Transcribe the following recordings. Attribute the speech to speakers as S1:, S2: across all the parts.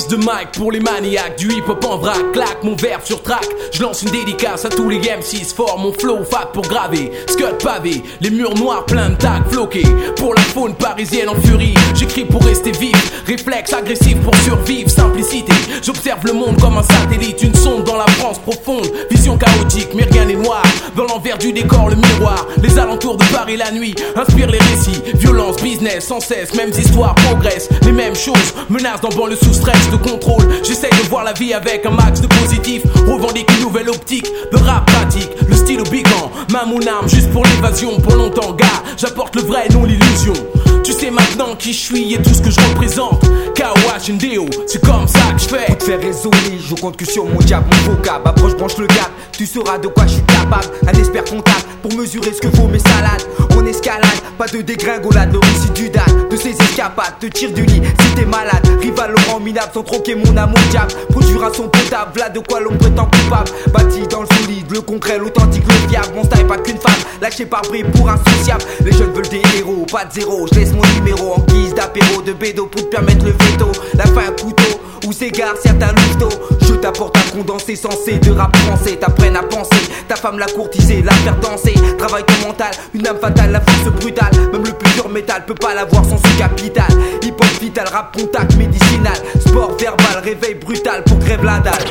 S1: de mic pour les maniaques du hip-hop en vrac. Claque mon verbe sur track, je lance une dédicace à tous les M6 forts. Mon flow fat pour graver, scud pavé, les murs noirs plein de tags floqués. Pour la faune parisienne en furie, j'écris pour rester vif. Réflexe agressif pour survivre, simplicité. J'observe le monde comme un satellite, une sonde dans la France profonde. Vision chaotique, mais rien n'est noir. Dans l'envers du décor, le miroir. Les alentours de Paris la nuit inspirent les récits. Violence, business, sans cesse, mêmes histoires progressent. Les mêmes choses menacent dans banlieue sous stress de contrôle. J'essaye de voir la vie avec un max de positif. Revendique une nouvelle optique de rap pratique. Le style obliquant, main mon arme juste pour l'évasion. Pour longtemps, gars, j'apporte le vrai, non l'illusion. Tu sais maintenant qui je suis et tout ce que je représente. KOH NDO, c'est comme ça que je fais.
S2: Pour te faire raisonner, je compte que sur mon diable, mon vocab. Approche, branche le gap, tu sauras de quoi je suis capable. Un expert comptable pour mesurer ce que vaut mes salades. On escalade, pas de dégringolade. Le récit du date, de ses escapades. Te tire du lit si t'es malade. Rival Laurent minable sans troquer mon amour diable. Produire un son potable, v'là de quoi l'on prétend coupable. Bâti dans le solide, le concret, l'authentique, le fiable. Mon style pas qu'une femme, lâché par bris pour insociable. Les jeunes veulent des héros, pas de zéro. Je laisse mon numéro en guise d'apéro de bédo pour te permettre le veto. La fin un couteau, où s'égarent certains louveteaux. Je t'apporte un condensé sensé de rap français. T'apprennes à penser, ta femme l'a courtisé, la faire danser. Travaille ton mental, une âme fatale, la force brutale. Même le plus dur métal peut pas l'avoir sans ce capital. Hip-hop vital, rap contact médicinal. Sport verbal, réveil brutal pour grève la dalle.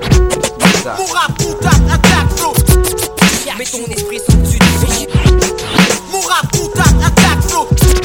S3: Mon rap contact, attaque flow. Mets ton esprit sans dessus du fil. Mon rap contact, attaque flow.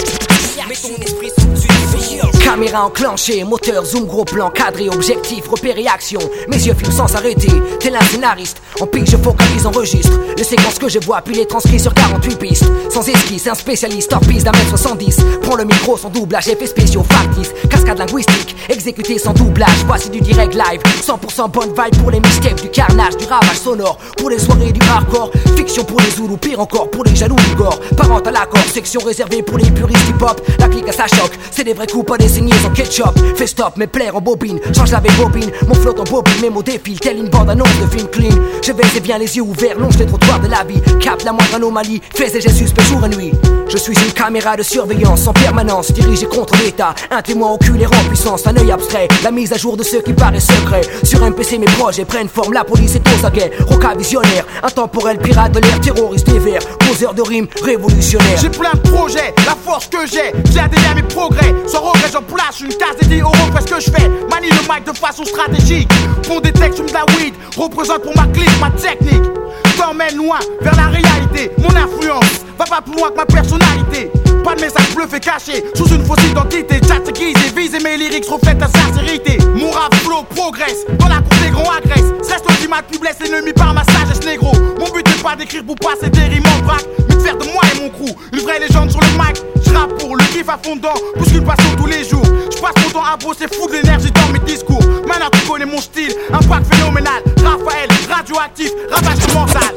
S3: Mets ton esprit sans dessus du fil.
S4: Caméra enclenchée, moteur, zoom, gros plan, cadré, objectif, repérer, action. Mes yeux filment sans s'arrêter, tel un scénariste. En pique, je focalise, enregistre les séquences que je vois, puis les transcris sur 48 pistes. Sans esquisse, un spécialiste hors piste d'1m70. Prends le micro sans doublage, effets spéciaux, factices. Cascade linguistique, exécuté sans doublage. Voici du direct live, 100% bonne vibe pour les mixtapes, du carnage, du ravage sonore. Pour les soirées du hardcore, fiction pour les zoulous, pire encore pour les jaloux du gore. Parente à l'accord, section réservée pour les puristes hip-hop. La clique à sa choc, c'est des vrais coups, pas des saignées en ketchup. Fais stop, mes plaires en bobine, change la bobine. Mon flotte en bobine, mes mots défilent, telle une bande annonce de film clean. Je vais et bien les yeux ouverts, longe les trottoirs de la vie. Capte la moindre anomalie, fais et gestes suspects jour et nuit. Je suis une caméra de surveillance en permanence, dirigée contre l'état. Un témoin oculaire en puissance, un œil abstrait. La mise à jour de ce qui paraît secret. Sur un PC mes projets prennent forme, la police est aux aguets. Roca visionnaire, intemporel, pirate de l'air, terroriste des verts. Poseur de rimes, révolutionnaire.
S5: J'ai plein de projets, la force que j'ai, viens d'aider à mes progrès. Sans regret j'en place une case dédiée au rock, parce que je fais. Manie le mic de façon stratégique. Font des textes, fume de la weed, représente pour ma clique, ma technique. T'emmène loin vers la réalité. Mon influence va pas plus loin que ma personnalité. Pas de message bluff et caché sous une fausse identité. Chat guisé, vise et mes lyrics reflètent ta sincérité. Mon rap flow progresse, dans la cour des grands agresse. Reste l'ultimat qui blesse l'ennemi par ma sagesse négro. Mon but n'est pas d'écrire pour passer des rimes en vrac, mais de faire de moi et mon crew une vraie légende sur le mic. J'rappe pour le kiff à fond dedans, plus qu'une passion tous les jours. J'passe mon temps à bosser, fou de l'énergie dans mes discours. Maintenant tu connais mon style, impact phénoménal. Raphaël, radioactif, ravage mental.